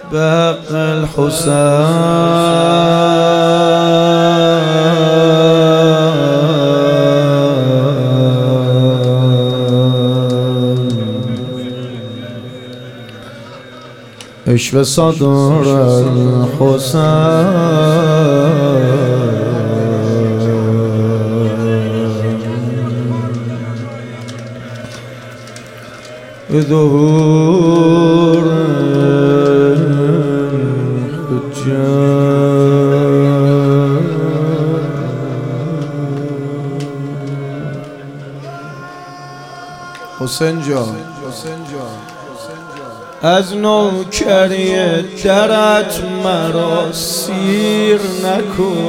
به حق الحسین عشق صدر الحسین ظهور حسین جان از نوکری درت مرا سیر نکن،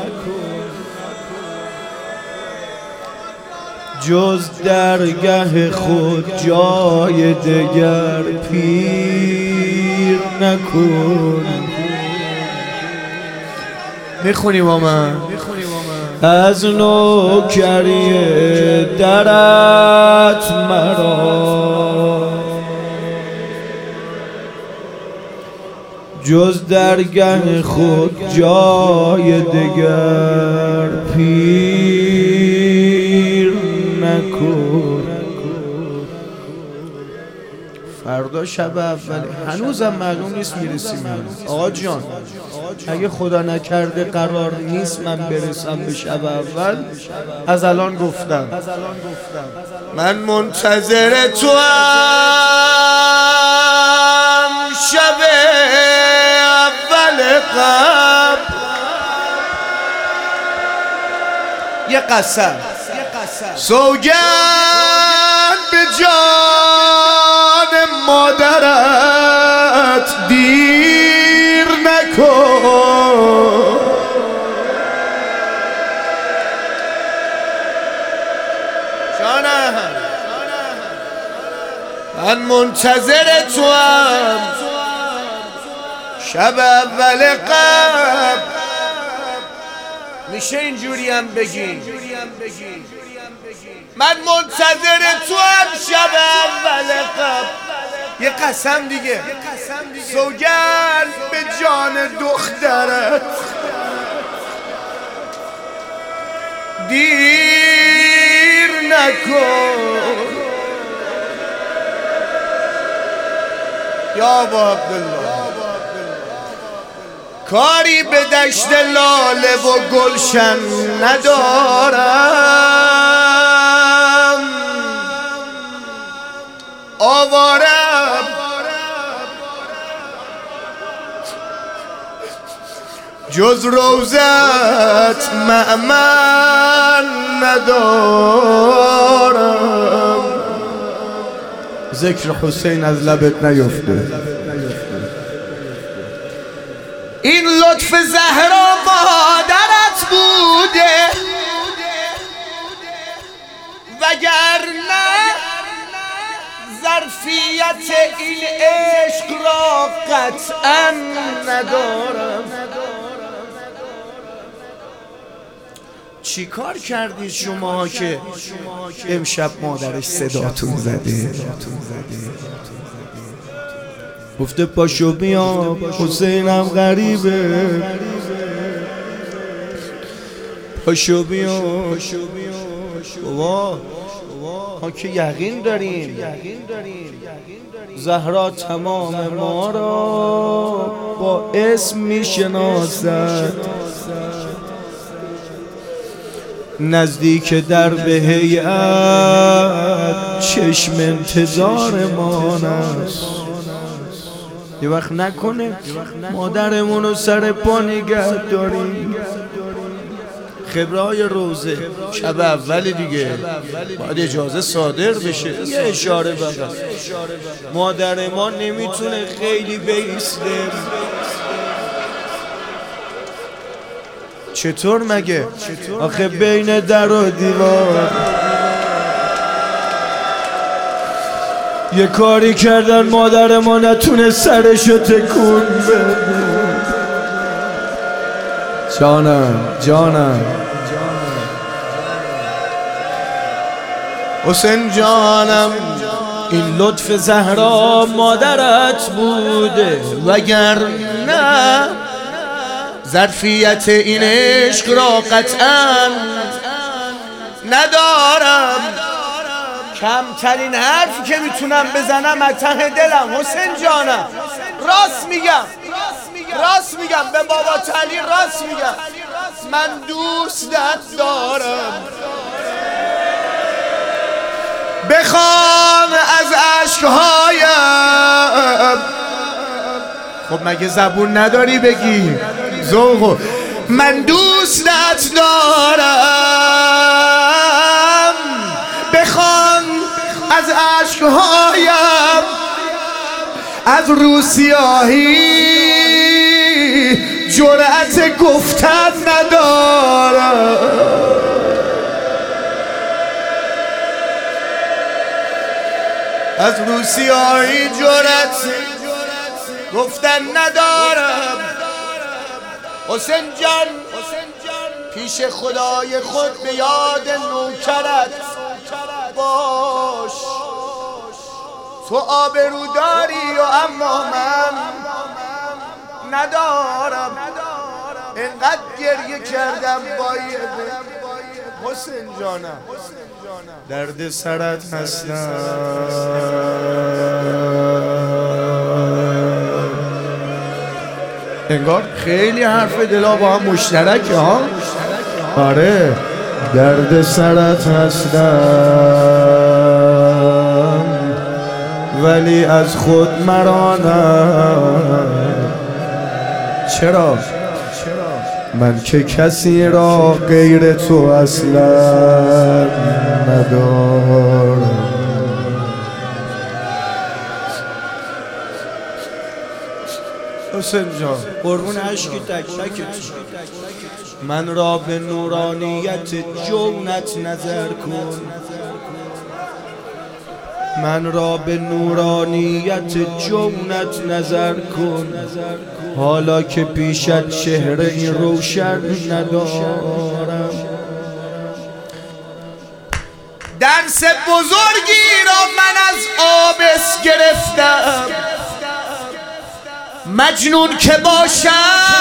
جز درگه خود جای دگر پیر نکن. میخونی با من؟ از نوکری درت مرا جز درگه خود جای دگر پیر نکن. فردا شب اولی هنوزم معلوم نیست میرسیم. آقا جان اگه خدا نکرده قرار نیست من برسم به شب اول، از الان گفتم من منتظر تو هم شب اول قبل. یه قسم سوگند به جان مادرت دیر نکن. جانم من منتظر تو هم شب اول قبل. میشه اینجوری هم بگی من منتظر تو هم شب اول قبل. یه قسم دیگه سوگند به جان دخترت دیر نکن. یا ابا عبدالله کاری به دشت لاله و گلشن ندارم، آوارم جز روزت مأمن ندارم. ذکر حسین از لبت نیفته. این لطف زهرا مادرت بوده وگرنه ظرفیت این عشق را قطعا ندارم. چی کار کردید شما که امشب مادرش صداتون زده؟ گفته پاشو بیا حسینم غریبه، پاشو بیا. بابا ما که یقین داریم زهرا تمام ما را با اسم میشناسد. نزدیک در به هیئت چشم انتظار مان است. یه وقت نکنه مادرمونو سر پا نگه داریم. خبرهای روزه شب اول دیگه باید اجازه صادر بشه. یه اشاره بقید مادر ما نمیتونه خیلی بیسته. چطور مگه؟ آخه بین در و دیوار یه کاری کردن مادر ما نتونه سرشو تکون بده. جانم حسین جانم این لطف زهرا مادرت بوده، وگرنه ظرفیت این عشق را قطعا ندارم. کمترین حرفی که میتونم بزنم از ته دلم حسین جانم، راست میگم به بابا تلی راست میگم، من دوستت دارم. بخوام از عشقهایم، خب مگه زبون نداری بگی ذوقو، من دوستت دارم. بخوام از عشقهایم، از روسیاهی جرأت گفتن ندارم. از روسیاهی جرأت گفتن ندارم. حسین جان پیش خدای خود به یاد نوکرت باش. تو آبرو داری و اما من ندارم. اینقدر گریه کردم باید حسین جانم، درد سرت هستم. انگار خیلی حرف دلا با هم مشترکه ها. آره درد سرت هستم ولی از خود مرانم. چرا؟ من که کسی را غیر تو اصلا ندارم. حسین جان قربون عشقی تک تک، من را به نورانیت جونت نظر کن. من را به نورانیت جونت نظر کن، حالا که پیشت چهره روشن ندارم. درس بزرگی را من از آبس گرفتم، مجنون که باشم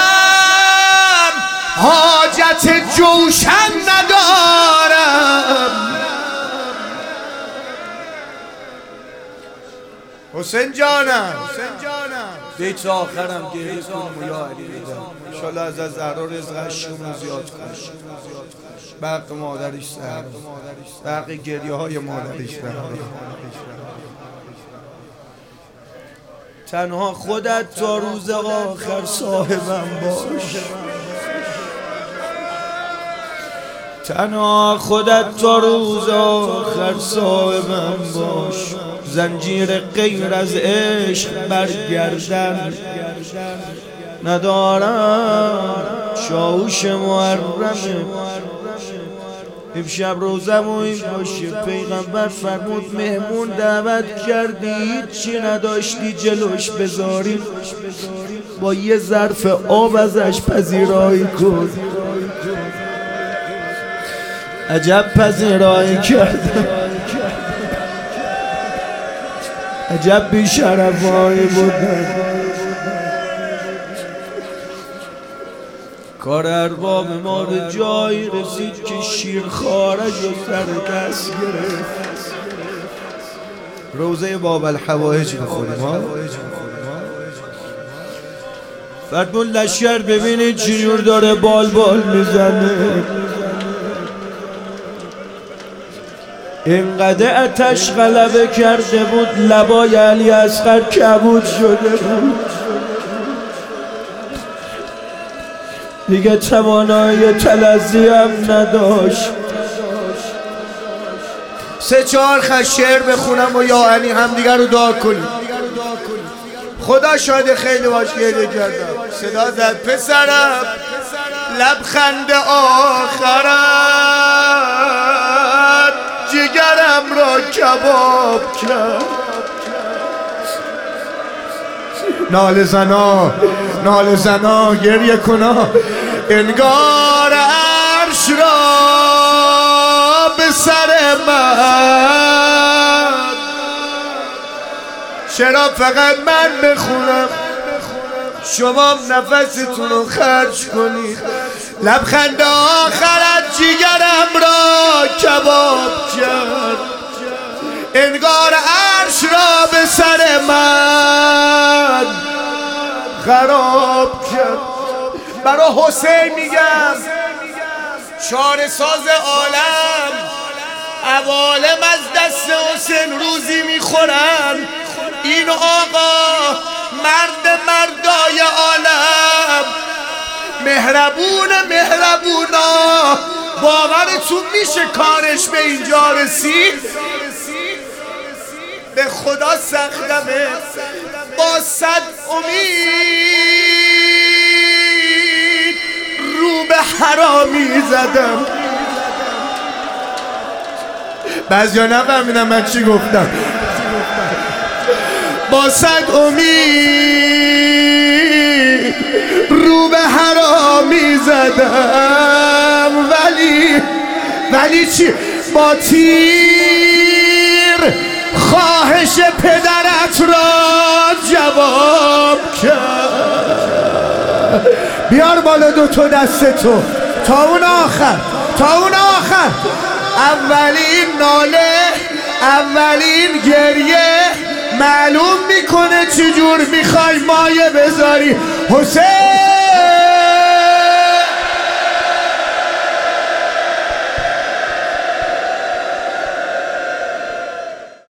حاجت جوشن ندارم. حسین جانم بیت آخرم گریه کنم و یا علی بدم انشالله از زهرا رزقش شما زیاد کنم. برق مادرش زهرا، برق گریه های مادرش زهرا. تنها خودت تا روز آخر صاحبم باش. تنها خودت تا روز آخر صاحبم باش. زنجیر غیر از عشق برگردن ندارم. شاهوش محرمه امشب روزم و این باشه. پیغمبر فرمود مهمون دعوت کردی هیچی نداشتی جلوش بذاری، با یه ظرف آب ازش پذیرایی کن. عجب پذیرایی کردم، عجب بی‌شرفایی بودن. کار ارباب ما به جایی رسید که شیرخوارش رو سر دست گرفت. روزه باب الحوائج بخونیم ها. فرمون لشکر ببینید چجور داره بال میزنه. اینقدر آتش غلبه کرده بود لبای علی اصغر کبود شده بود، دیگه توانایی تلذی هم نداشت. 3-4 خط شعر بخونم و یا علی هم دیگر رو دعا کنیم. خدا شاید خیلی باش گریه کردم. صدا زد پسرم لبخند آخرت جگرم را کباب کرد. ناله زنا گریه کنا انگار عرش را به سر من چرا فقط من بخونم شما نفستون رو خرج کنید؟ لبخند آخرت جیگرم را کباب کرد، انگار عرش را به سر من خراب کرد. برا حسین میگم چاره ساز عالم، عوالم از دست حسین روزی میخورن. این آقا مرد مردای عالم، مهربونا، باورتون میشه کارش به اینجا رسید؟ به خدا سختمه، با 100 امید رو به حرامی زدم. بعضیا نفهمیدن من چی گفتم. با 100 امید رو به حرامی زدم، ولی چی؟ با تیر خواهش پدرت را جواب کرد. بیار بالا دوتا دستتو تا اون آخر. اولین ناله، اولین گریه معلوم میکنه چجور میخوای مایه بذاری. حسین